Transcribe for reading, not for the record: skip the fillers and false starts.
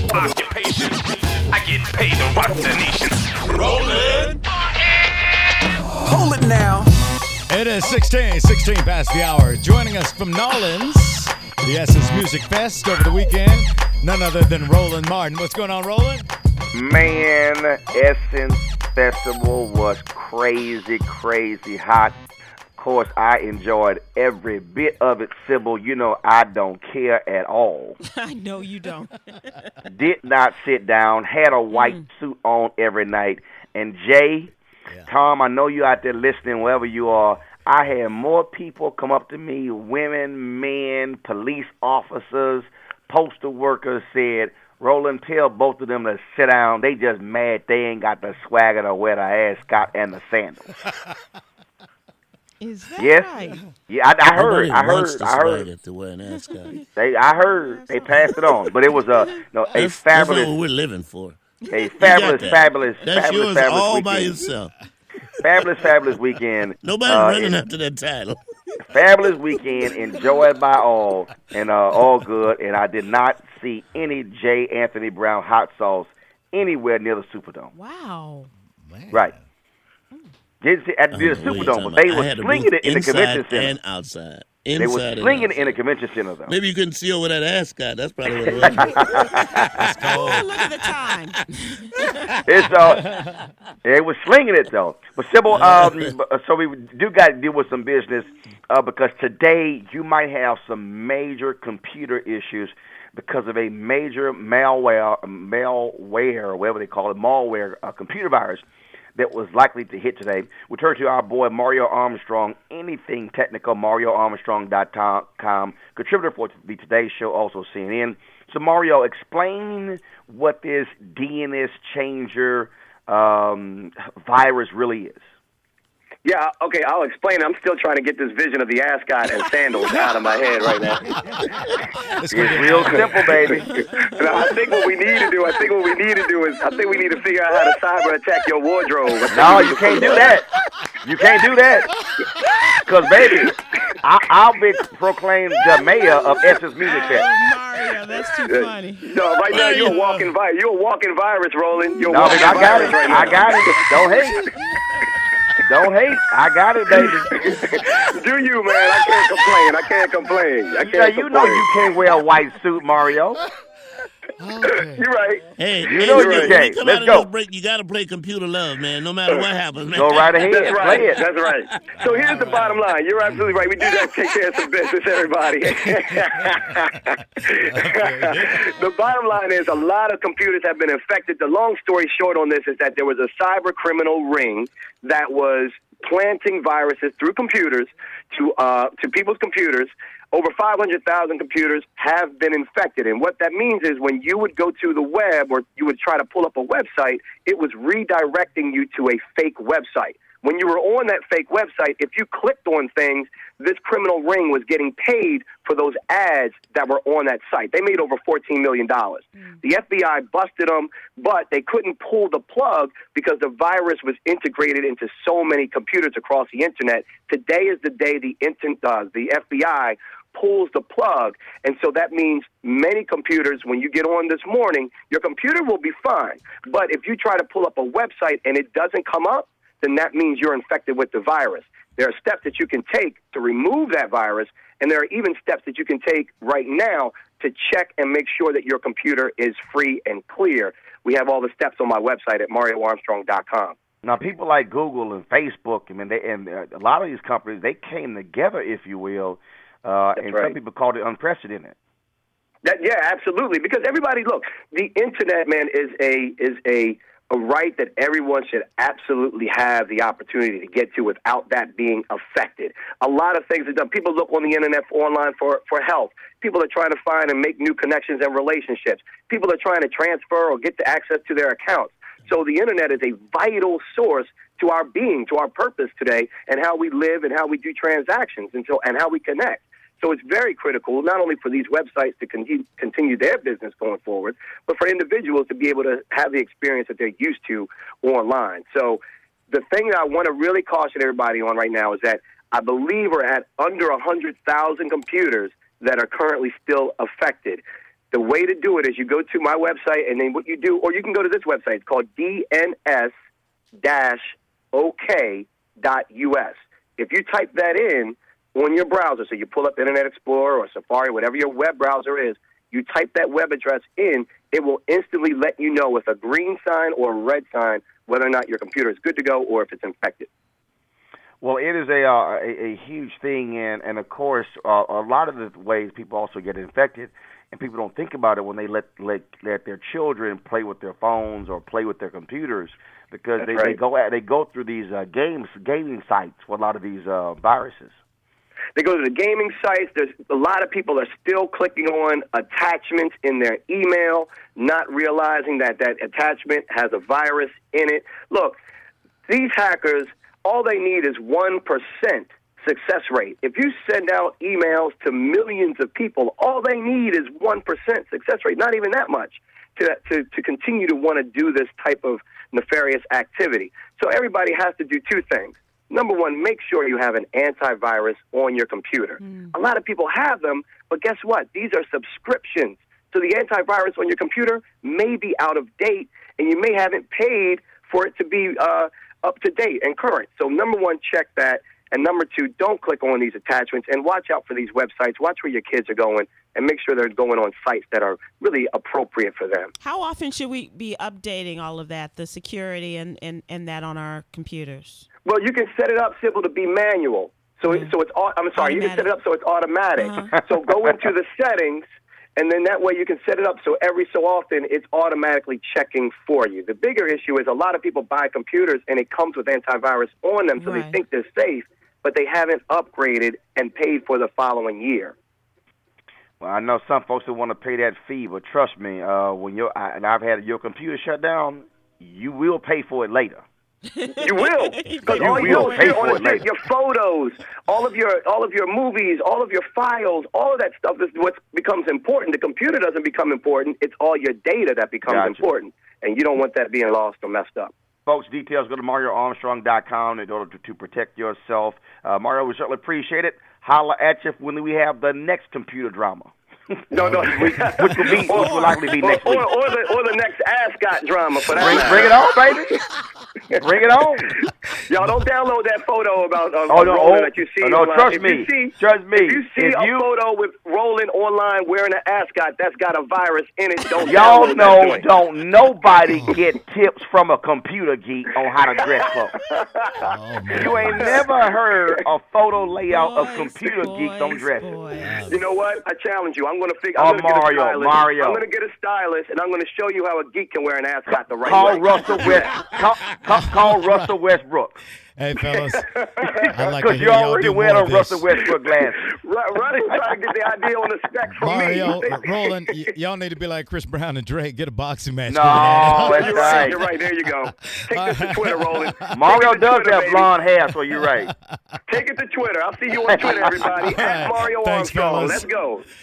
occupation. I get paid to rock the nation. Rollin'. Hold it now. It is 16 past the hour. Joining us from Nolans, the Essence Music Fest over the weekend, none other than Roland Martin. What's going on, Roland? Man, Essence Festival was crazy hot. Of course, I enjoyed every bit of it, Sybil. You know I don't care at all. I know you don't. Did not sit down, had a white suit on every night. And Jay, Tom, I know you out there listening wherever you are. I had more people come up to me, women, men, police officers, postal workers said, Roland, tell both of them to sit down. They just mad they ain't got the swagger to wear the ascot and the sandals. Is that right? Yeah, I heard. To wear an ascot. I heard they passed it on, but it was a fabulous. That's what we're living for. A fabulous That's yours all weekend. by yourself. Fabulous weekend. Nobody's running after that title. Fabulous weekend, enjoyed by all, and all good. And I did not see any J. Anthony Brown hot sauce anywhere near the Superdome. Wow. Man. Right. Didn't see at the Superdome, but they were slinging it in the convention center. And outside. They were slinging it in the convention center, though. Maybe you couldn't see over that ascot. That's probably what it was. Oh, look at the time. They were slinging it, though. But, Sybil, so we do got to deal with some business because today you might have some major computer issues because of a major malware, whatever they call it, computer virus that was likely to hit today. We turn to our boy Mario Armstrong, anything technical, MarioArmstrong.com, contributor for the Today Show, also CNN. So, Mario, explain what this DNS changer virus really is. Yeah, okay, I'll explain. I'm still trying to get this vision of the ascot and sandals out of my head right now. It's real simple, baby. No, I think what we need to do is we need to figure out how to cyber attack your wardrobe. No, you can't do that. You can't do that. Because, baby, I'll be proclaimed the mayor of Essence Music Fest. Mario, that's too funny. No, right now you're a walking virus, Roland. I got it. Right, I got it. Don't hate. Don't hate. I got it, baby. Do you, man? I can't complain. You know you can't wear a white suit, Mario. Okay. You're right. Hey, you know you can't. Let's go. Break, you got to play computer love, man, no matter what happens, man. Go right ahead. That's right. Play it. That's right. So here's the bottom line. You're absolutely right. We do that to take care of some business, everybody. The bottom line is a lot of computers have been infected. The long story short on this is that there was a cyber criminal ring that was planting viruses through computers to people's computers. Over 500,000 computers have been infected. And what that means is when you would go to the web or you would try to pull up a website, it was redirecting you to a fake website. When you were on that fake website, if you clicked on things, this criminal ring was getting paid for those ads that were on that site. They made over $14 million. The FBI busted them, but they couldn't pull the plug because the virus was integrated into so many computers across the Internet. Today is the day the FBI pulls the plug, and so that means many computers, when you get on this morning, your computer will be fine. But if you try to pull up a website and it doesn't come up, then that means you're infected with the virus. There are steps that you can take to remove that virus, and there are even steps that you can take right now to check and make sure that your computer is free and clear. We have all the steps on my website at MarioArmstrong.com. Now, people like Google and Facebook, and a lot of these companies, they came together, if you will, and right. Some people called it unprecedented. Yeah, absolutely. Because everybody, look, the Internet, man, is a right that everyone should absolutely have the opportunity to get to without that being affected. A lot of things are done. People look on the Internet online for help. People are trying to find and make new connections and relationships. People are trying to transfer or get the access to their accounts. So the Internet is a vital source to our being, to our purpose today, and how we live and how we do transactions and how we connect. So it's very critical, not only for these websites to continue their business going forward, but for individuals to be able to have the experience that they're used to online. So the thing that I want to really caution everybody on right now is that I believe we're at under 100,000 computers that are currently still affected. The way to do it is you go to my website, and then what you do, or you can go to this website. It's called DNS-OK.us. If you type that in on your browser, so you pull up Internet Explorer or Safari, whatever your web browser is, you type that web address in, it will instantly let you know with a green sign or a red sign whether or not your computer is good to go or if it's infected. Well, it is a huge thing, and of course, a lot of the ways people also get infected, and people don't think about it when they let their children play with their phones or play with their computers, because they go through these gaming sites with a lot of these viruses. They go to the gaming sites. There's a lot of people are still clicking on attachments in their email, not realizing that that attachment has a virus in it. Look, these hackers, all they need is 1% success rate. If you send out emails to millions of people, all they need is 1% success rate, not even that much, to continue to want to do this type of nefarious activity. So everybody has to do two things. Number one, make sure you have an antivirus on your computer. A lot of people have them, but guess what? These are subscriptions. So the antivirus on your computer may be out of date, and you may haven't paid for it to be up to date and current. So number one, check that. And number two, don't click on these attachments, and watch out for these websites. Watch where your kids are going, and make sure they're going on sites that are really appropriate for them. How often should we be updating all of that, the security and that on our computers? Well, you can set it up, Sybil, to be manual. So it's Automatic. You can set it up so it's automatic. So go into the settings, and then that way you can set it up so every so often it's automatically checking for you. The bigger issue is a lot of people buy computers and it comes with antivirus on them, so they think they're safe, but they haven't upgraded and paid for the following year. Well, I know some folks who want to pay that fee, but trust me, when I've had your computer shut down, you will pay for it later. You will, because all you know is your photos, all of your movies, all of your files, all of that stuff is what becomes important. The computer doesn't become important; it's all your data that becomes important, and you don't want that being lost or messed up. Folks, details, go to MarioArmstrong.com in order to protect yourself. Mario, we certainly appreciate it. Holla at you when we have the next computer drama. No, which will likely be next week. Or the next ascot drama for that. Bring it on, baby. Bring it on. Y'all don't download that photo about Roland that you see. No, trust me. If you see a photo with Roland online wearing an ascot that's got a virus in it, don't y'all know, don't nobody get tips from a computer geek on how to dress folks. You ain't never heard a photo layout of computer geeks on dressing. You know what? I challenge you. I'm going to get a stylist, and I'm going to show you how a geek can wear an ascot the right way. Call Russell Westbrook. Hey, fellas. Because you already wear a Russell Westbrook glasses. Ronnie's trying to get the idea on the spec from Mario, Roland, y'all need to be like Chris Brown and Drake. Get a boxing match. No, that's right. You're right. There you go. Take this to Twitter, Roland. Mario does have blonde hair, so you're right. Take it to Twitter. I'll see you on Twitter, everybody. At Mario Thanks, Armstrong. fellas. Let's go.